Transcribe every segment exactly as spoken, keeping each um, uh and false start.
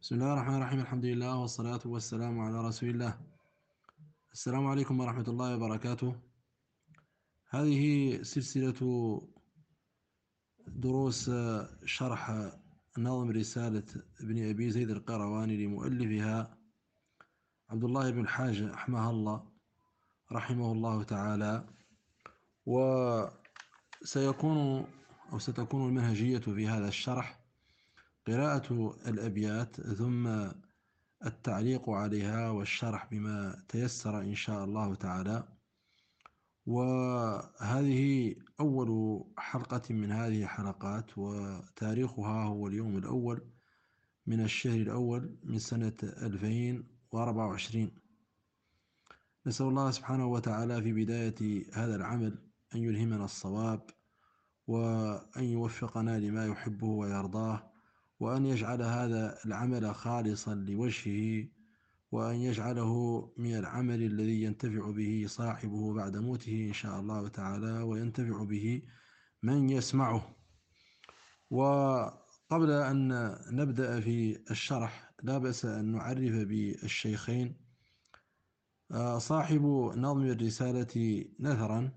بسم الله الرحمن الرحيم. الحمد لله والصلاة والسلام على رسول الله. السلام عليكم ورحمة الله وبركاته. هذه سلسلة دروس شرح نظم رسالة ابن أبي زيد القيرواني لمؤلفها عبد الله بن الحاج رحمه الله رحمه الله تعالى. وسيكون أو ستكون المنهجية في هذا الشرح قراءة الأبيات ثم التعليق عليها والشرح بما تيسر إن شاء الله تعالى. وهذه أول حلقة من هذه الحلقات، وتاريخها هو اليوم الأول من الشهر الأول من سنة ألفين وأربعة وعشرين. نسأل الله سبحانه وتعالى في بداية هذا العمل أن يلهمنا الصواب، وأن يوفقنا لما يحبه ويرضاه، وأن يجعل هذا العمل خالصا لوجهه، وأن يجعله من العمل الذي ينتفع به صاحبه بعد موته إن شاء الله تعالى، وينتفع به من يسمعه. وقبل أن نبدأ في الشرح لا بأس أن نعرف بالشيخين صاحب نظم الرسالة نثرا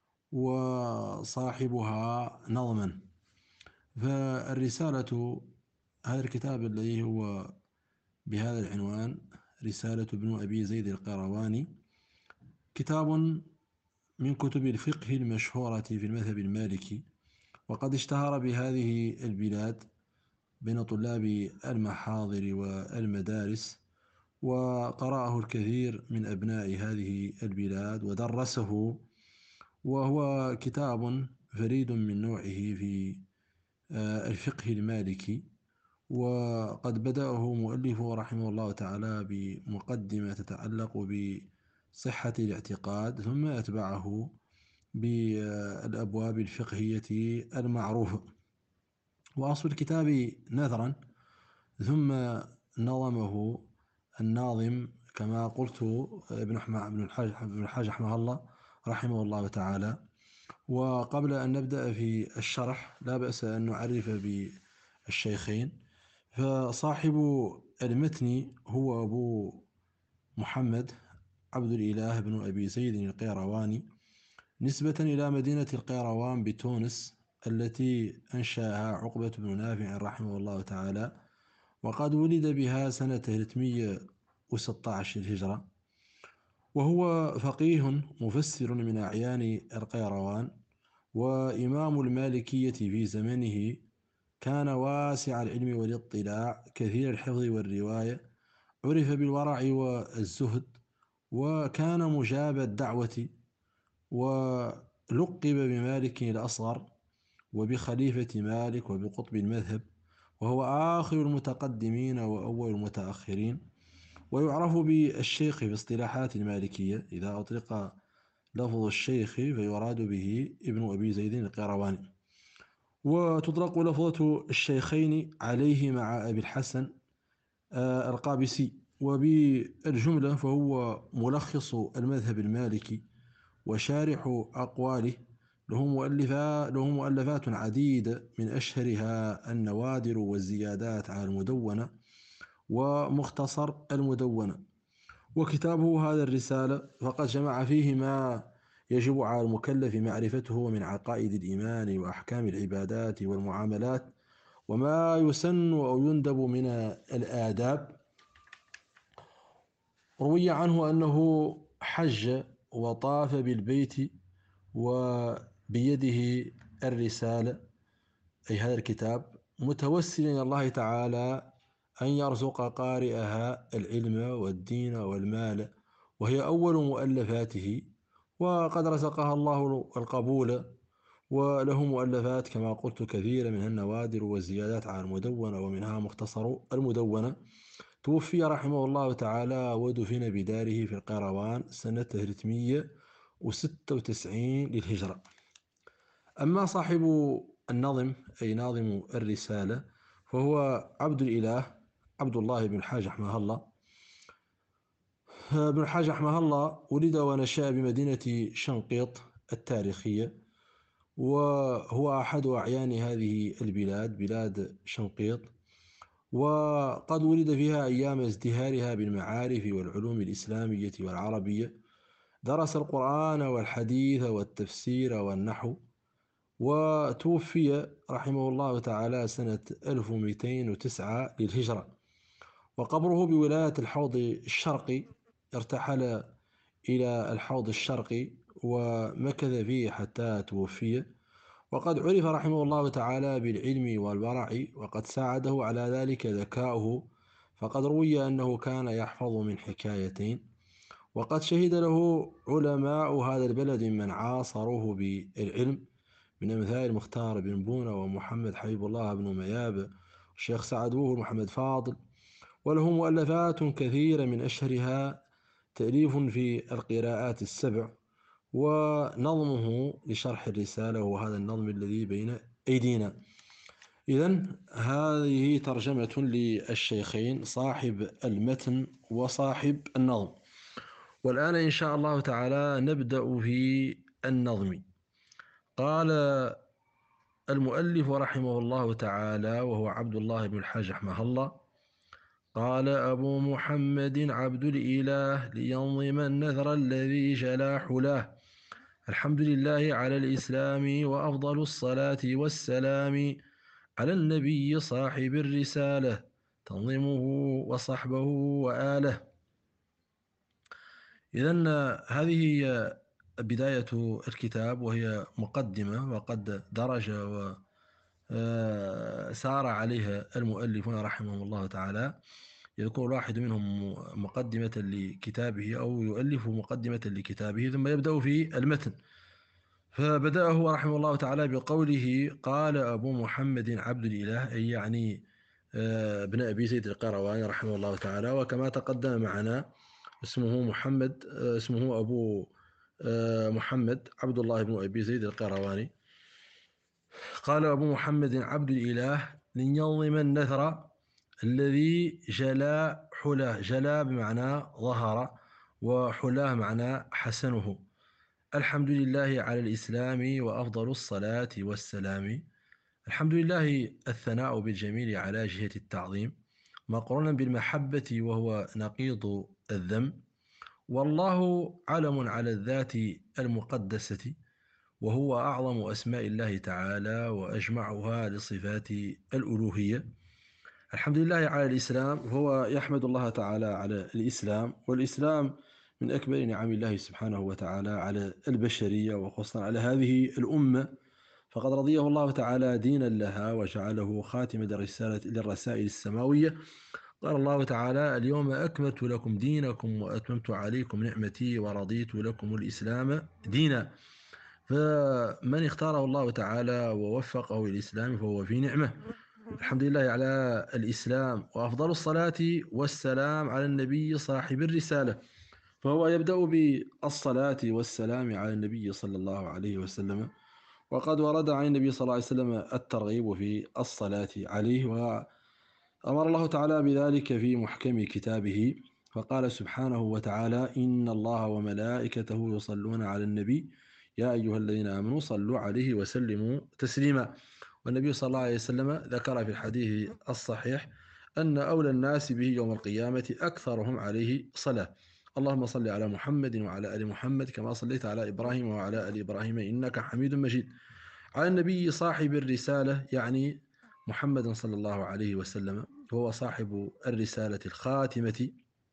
وصاحبها نظما. فالرسالة، هذا الكتاب الذي هو بهذا العنوان رسالة ابن أبي زيد القيرواني، كتاب من كتب الفقه المشهورة في المذهب المالكي، وقد اشتهر بهذه البلاد بين طلاب المحاضر والمدارس، وقرأه الكثير من أبناء هذه البلاد ودرسه، وهو كتاب فريد من نوعه في الفقه المالكي. وقد بدأه مؤلفه رحمه الله تعالى بمقدمة تتعلق بصحة الاعتقاد، ثم أتبعه بالأبواب الفقهية المعروفة. وأصل الكتاب نثرا، ثم نظمه الناظم كما قلت ابن ابن الحاج ابن الحاج رحمه الله رحمه الله تعالى. وقبل أن نبدأ في الشرح لا بأس أن نعرف بالشيخين. فصاحب المتن هو أبو محمد عبد الإله بن أبي زيد القيرواني، نسبة إلى مدينة القيروان بتونس التي أنشأها عقبة بن نافع رحمه الله تعالى، وقد ولد بها سنة ثلاثمائة وستة عشر الهجرة. وهو فقيه مفسر من أعيان القيروان، وإمام المالكية في زمنه. كان واسع العلم والاطلاع، كثير الحفظ والرواية، عرف بالورع والزهد، وكان مجاب الدعوة، ولقب بمالك الأصغر، وبخليفة مالك، وبقطب المذهب، وهو آخر المتقدمين وأول المتأخرين. ويعرف بالشيخ في اصطلاحات المالكية، إذا أطلق لفظ الشيخ فيراد به ابن أبي زيد القيرواني. وتطلق لفظة الشيخين عليه مع أبي الحسن آه، القابسي. وبالجملة فهو ملخص المذهب المالكي وشارح أقواله، له مؤلفات له مؤلفات عديدة، من أشهرها النوادر والزيادات على المدونة ومختصر المدونة. وكتابه هذا الرسالة فقد جمع فيه ما يجب على المكلف معرفته من عقائد الإيمان وأحكام العبادات والمعاملات، وما يسن أو يندب من الآداب. روي عنه أنه حج وطاف بالبيت وبيده الرسالة، أي هذا الكتاب، متوسلا إلى الله تعالى أن يرزق قارئها العلم والدين والمال، وهي أول مؤلفاته، وقد رزقها الله القبول. وله مؤلفات كما قلت كثيرة، منها النوادر والزيادات على المدونة، ومنها مختصر المدونة. توفي رحمه الله تعالى ودفن بداره في القيروان سنة ثلاثمائة وستة وتسعين للهجرة. أما صاحب النظم أي ناظم الرسالة فهو عبد الإله عبد الله بن الحاج رحمه الله. ابن الحاج رحمه الله ولد ونشأ بمدينة شنقيط التاريخية، وهو أحد أعيان هذه البلاد، بلاد شنقيط. وقد ولد فيها أيام ازدهارها بالمعارف والعلوم الإسلامية والعربية. درس القرآن والحديث والتفسير والنحو، وتوفي رحمه الله تعالى سنة ألف ومئتين وتسعة للهجرة، وقبره بولاية الحوض الشرقي. ارتحل إلى الحوض الشرقي ومكث فيه حتى توفي. وقد عرف رحمه الله تعالى بالعلم والورع، وقد ساعده على ذلك ذكاؤه، فقد روي أنه كان يحفظ من حكايتين. وقد شهد له علماء هذا البلد من عاصروه بالعلم، من أمثال مختار بن بونة ومحمد حبيب الله بن مياب والشيخ سعد وهو محمد فاضل. وله مؤلفات كثيرة، من أشهرها تأليف في القراءات السبع، ونظمه لشرح الرسالة، وهذا النظم الذي بين أيدينا. إذن هذه ترجمة للشيخين، صاحب المتن وصاحب النظم. والآن إن شاء الله تعالى نبدأ في النظم. قال المؤلف رحمه الله تعالى، وهو عبد الله بن الحاج رحمه الله، قال أبو محمد عبد الإله لينظم النثر الذي جلا حلاه. الحمد لله على الإسلام، وأفضل الصلاة والسلام على النبي صاحب الرسالة، تنظيمه وصحبه وآله. إذن هذه هي بداية الكتاب، وهي مقدمة، وقد درج وسار عليها المؤلفون رحمهم الله تعالى. يذكر واحد منهم مقدمة لكتابه، أو يؤلف مقدمة لكتابه، ثم يبدأ في المتن. فبدأه رحمه الله تعالى بقوله: قال أبو محمد عبد الإله، أي يعني ابن أبي زيد القيرواني رحمه الله تعالى. وكما تقدم معنا اسمه محمد، اسمه أبو محمد عبد الله بن أبي زيد القيرواني. قال أبو محمد عبد الإله لينظم النثر الذي جلا حلاه. جلا بمعنى ظهر، وحلاه معنى حسنه. الحمد لله على الإسلام، وأفضل الصلاة والسلام. الحمد لله الثناء بالجميل على جهة التعظيم، مقرونا بالمحبة وهو نقيض الذم. والله علم على الذات المقدسة، وهو أعظم أسماء الله تعالى وأجمعها لصفات الألوهية. الحمد لله على الإسلام، هو يحمد الله تعالى على الإسلام، والإسلام من أكبر نعم الله سبحانه وتعالى على البشرية، وخصوصا على هذه الأمة، فقد رضيه الله تعالى دينا لها، وجعله خاتم للرسالة للرسائل السماوية. قال الله تعالى: اليوم أكملت لكم دينكم وأتممت عليكم نعمتي ورضيت لكم الإسلام دينا. فمن اختاره الله تعالى ووفقه للإسلام فهو في نعمة. الحمد لله على الإسلام، وأفضل الصلاة والسلام على النبي صاحب الرسالة. فهو يبدأ بالصلاة والسلام على النبي صلى الله عليه وسلم، وقد ورد عن النبي صلى الله عليه وسلم الترغيب في الصلاة عليه، وأمر الله تعالى بذلك في محكم كتابه، فقال سبحانه وتعالى: إن الله وملائكته يصلون على النبي يا أيها الذين آمنوا صلوا عليه وسلموا تسليما. والنبي صلى الله عليه وسلم ذكر في الحديث الصحيح أن أولى الناس به يوم القيامة أكثرهم عليه صلاة. اللهم صل على محمد وعلى آل محمد كما صليت على إبراهيم وعلى آل إبراهيم إنك حميد مجيد. على النبي صاحب الرسالة، يعني محمد صلى الله عليه وسلم، هو صاحب الرسالة الخاتمة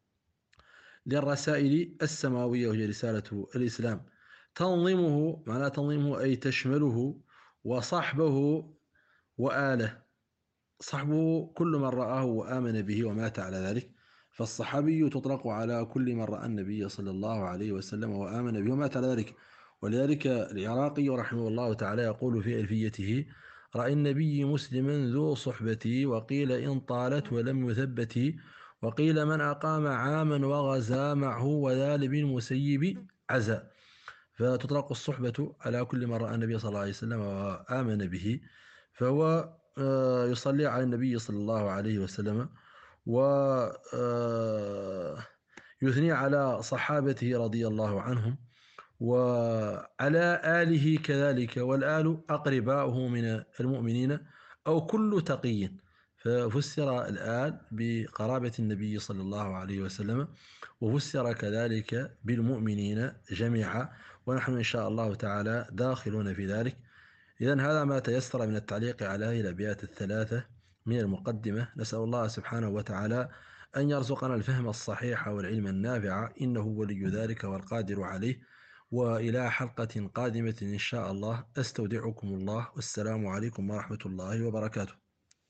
للرسائل السماوية، وهي رسالة الإسلام. تنظيمه معنى تنظيمه أي تشمله، وصحبه وآله. صحبه كل من رآه وآمن به ومات على ذلك، فالصحابي تطلق على كل من رأى النبي صلى الله عليه وسلم وآمن به ومات على ذلك. ولذلك العراقي رحمه الله تعالى يقول في ألفيته: رأى النبي مسلما ذو صحبتي، وقيل إن طالت ولم يثبت، وقيل من أقام عاما وغزا معه، وذال بالمسيب عزا. فتطلق الصحبة على كل من رأى النبي صلى الله عليه وسلم وآمن به، فهو يصلي على النبي صلى الله عليه وسلم، ويثني على صحابته رضي الله عنهم، وعلى آله كذلك. والآل أقرباؤه من المؤمنين، أو كل تقي، ففسر الآل بقرابة النبي صلى الله عليه وسلم، وفسر كذلك بالمؤمنين جميعا، ونحن إن شاء الله تعالى داخلون في ذلك. إذن هذا ما تيسر من التعليق على هذه الأبيات الثلاثة من المقدمة. نسأل الله سبحانه وتعالى أن يرزقنا الفهم الصحيح والعلم النافع، إنه ولي ذلك والقادر عليه. وإلى حلقة قادمة إن شاء الله، أستودعكم الله، والسلام عليكم ورحمة الله وبركاته.